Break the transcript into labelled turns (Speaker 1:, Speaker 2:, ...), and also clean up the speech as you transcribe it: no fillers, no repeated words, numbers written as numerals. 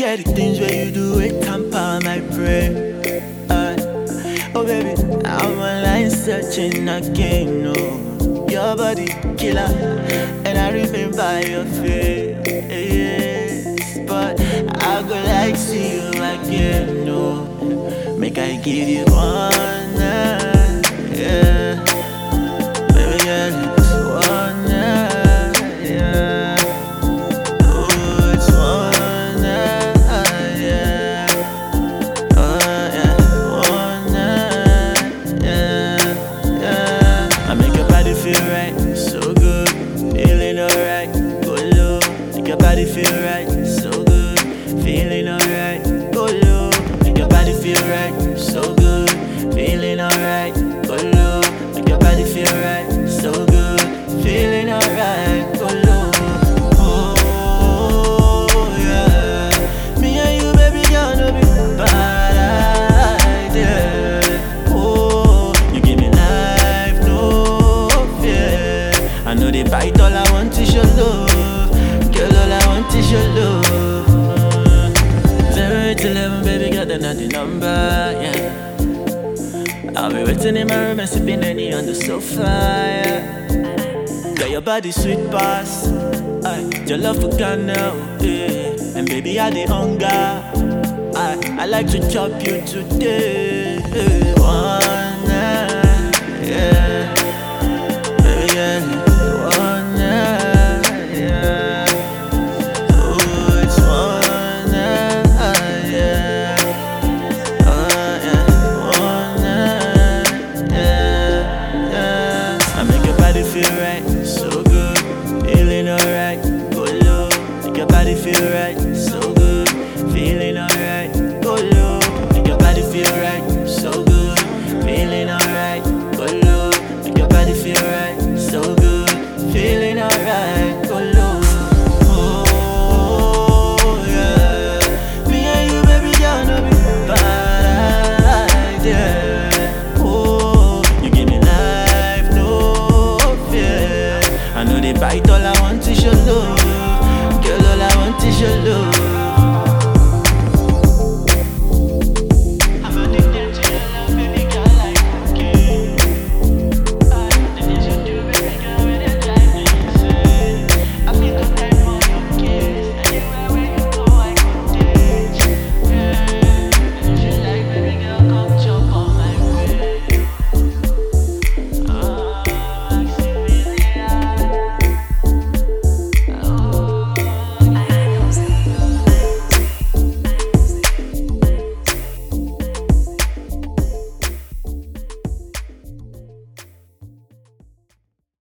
Speaker 1: get the things where you do it, tamper my brain. Oh baby, I'm online searching again, no. Your body killer, and I remember your face. But I go like see you again, no. Make I give you one night, yeah. Baby girl, it's one night, yeah. Oh, it's one night, yeah. Oh yeah, one night, yeah, yeah. I make your body feel right, so good, feeling alright. Go low, make your body feel right, so good, feeling alright. Go low, make your body feel right, so good, feeling alright. Go low, make your body feel right, so good, feeling alright. Go low, oh yeah. Me and you, baby girl, no be bad idea. Oh, you give me life, no fear. I know they bite, all I want is your love. Girl, all I want is your love. 0 to 11, baby, got another number, yeah. I'll be waiting in my room and sipping any on the sofa, yeah. Got your body sweet pass, your love for Ghana, yeah. And baby, I the hunger, I like to chop you today, one night, yeah. Baby, yeah, one night, yeah. Oh, it's one night, yeah. Oh yeah, one night, yeah, yeah. I make your body feel right, so good, feeling alright. Go low, make your body feel right,